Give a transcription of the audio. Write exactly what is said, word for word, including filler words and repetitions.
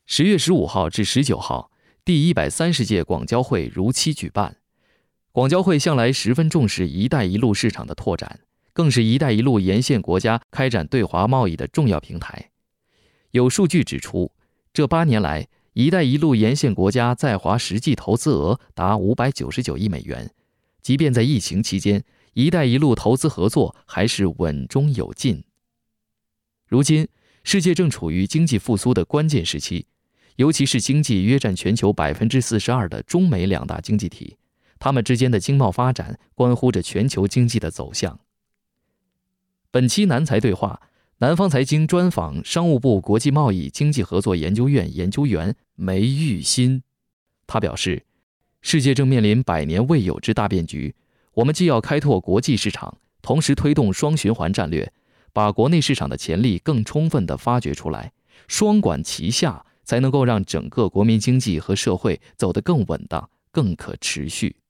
十月十五号至十九号，第一百三十届广交会如期举办。广交会向来十分重视“一带一路”市场的拓展，更是“一带一路”沿线国家开展对华贸易的重要平台。有数据指出，这八年来，“一带一路”沿线国家在华实际投资额达五百九十九亿美元。即便在疫情期间，“一带一路”投资合作还是稳中有进。如今，世界正处于经济复苏的关键时期，尤其是经济约占全球 百分之四十二 的中美两大经济体，它们之间的经贸发展关乎着全球经济的走向。本期南财对话，南方财经专访商务部国际贸易经济合作研究院研究员梅玉新。他表示，世界正面临百年未有之大变局，我们既要开拓国际市场，同时推动双循环战略，把国内市场的潜力更充分地发掘出来，双管齐下，才能够让整个国民经济和社会走得更稳当、更可持续。